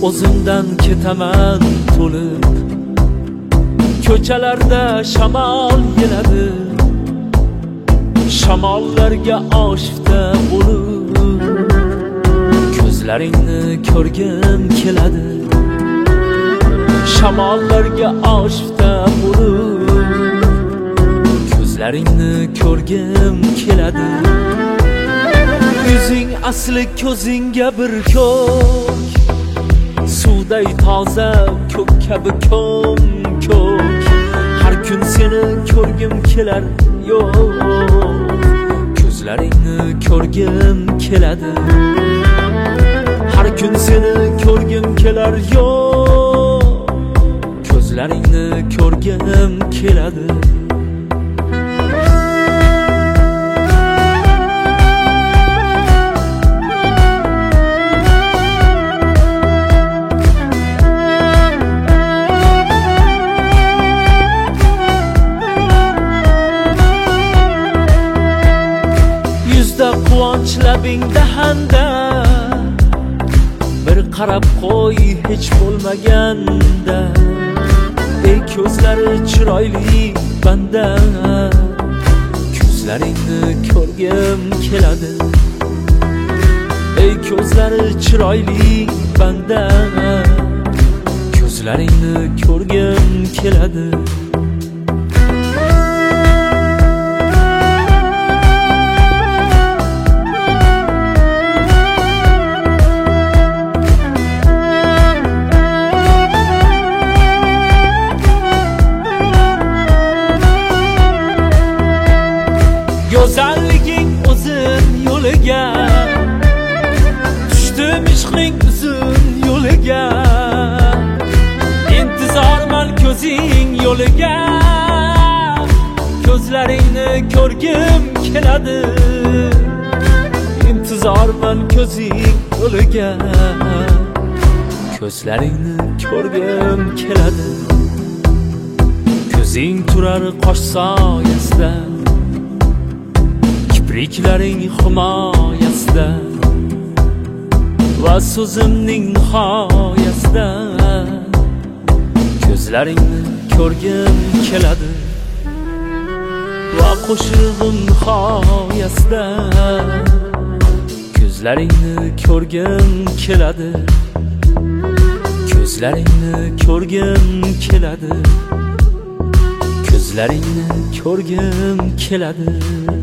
o'zimdan ketaman to'lib. Ko'chalarda shamol keladi, shamollarga oshifta bo'lib. Ko'zlaringni ko'rgim keladi, shamollarga oshifta bo'lib. Ko'zlaringni ko'rgim keladi. Yuzing asli ko'zingga bir ko'k, suvday toza ko'k kabi ko'k. Har kun seni ko'rgim kelar, yo'q. Ko'zlaringni ko'rgim keladi. Har kun seni ko'rgim kelar, yo'q. Ko'zlaringni ko'rgim keladi. Quvonch labingda handa, bir qarab qo'y hech bo'lmaganda. Ey ko'zlari chiroyli banda, ko'zlaringni ko'rgim keladi. Ey ko'zlari chiroyli banda, ko'zlaringni ko'rgim keladi. Go'zalliging o'zin yo'liga, tushdim ishqing uzun yo'liga. Intizorman ko'zing yo'liga, ko'zlaringni ko'rgim keladi. Intizorman ko'zing yo'liga, ko'zlaringni ko'rgim keladi. Ko'zing turar qosh soyasida, kipriklaring himoyasida va so'zimning nihoyasida. Ko'zlaringni ko'rgim keladi va qo'shig'im nihoyasida. Ko'zlaringni ko'rgim keladi, ko'zlaringni ko'rgim keladi, ko'zlaringni ko'rgim keladi.